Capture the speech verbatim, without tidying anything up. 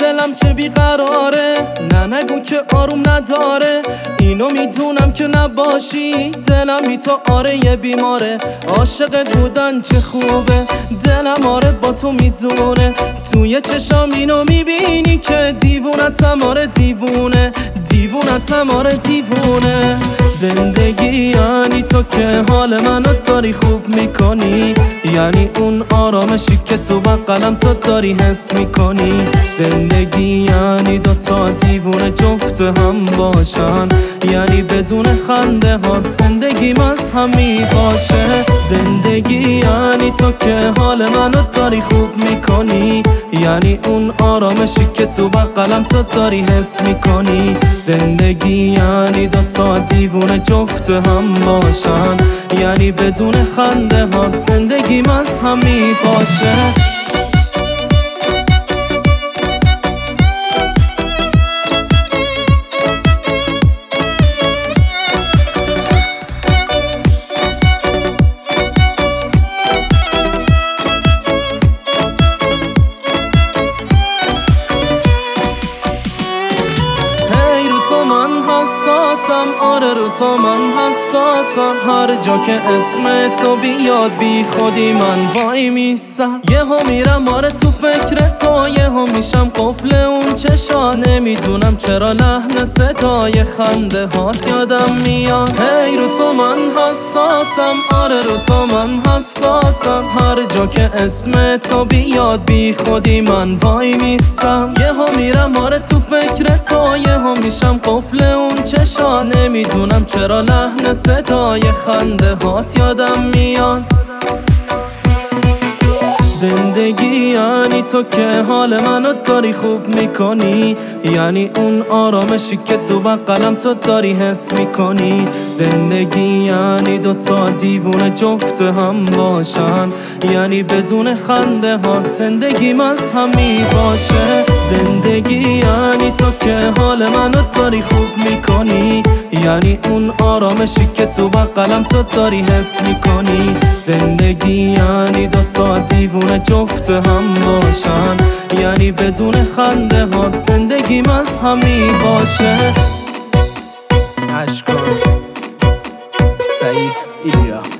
دلم چه بیقراره، نه نگو که آروم نداره. اینو میدونم که نباشی، دلم بی تو آره یه بیماره. عاشقت بودن چه خوبه، دلم آره با تو میزونه. توی چشام اینو میبینی که دیوونتم آره دیوونه، دیوونتم آره دیوونه. زندگی یعنی تو که حال منو داری خوب میکنی، یعنی اون آرامشی که تو بغلم تو داری حس میکنی. زندگی یعنی دوتا دیوونه جفت هم باشن، یعنی بدون خنده ها زندگیم از هم میباشه. زندگی یعنی تو که حال منو داری خوب میکنی، یعنی اون آرامشی که تو بغلم تو داری حس میکنی. زندگی یعنی دوتا دیوونه جفت هم باشن، یعنی بدون خنده ها زندگیم از هم میباشه. آره رو تو من حساسم، هر جا که اسم تو بیاد بی خودی من وای میسم. یه ها میرم آره تو فکر تو، یه ها میشم قفل اون چشا. نمیدونم چرا لحن صدای خنده هات یادم میاد. هی رو تو من حساسم، آره رو تو من حساسم، هر جا که اسم تو بیاد بی خودی من وای میسم. یه ها میرم آره تو فکر تو، یه ها میشم قفل اون چشا. نمیدونم چرا لحن صدای خنده هات یادم میاد. زندگی یعنی تو که حال منو داری خوب میکنی، یعنی اون آرامشی که تو بغلم تو داری حس میکنی. زندگی یعنی دوتا دیوونه جفت هم باشن، یعنی بدون خنده ها زندگیم از هم میباشه. زندگی یعنی تو که حال منو داری خوب میکنی، یعنی اون آرامشی که تو بغلم تو داری حس میکنی. زندگی یعنی دوتا دیوونه جفت هم باشن، یعنی بدون خنده ها زندگیم از هم میباشه. عشق کن سعید ایلیا.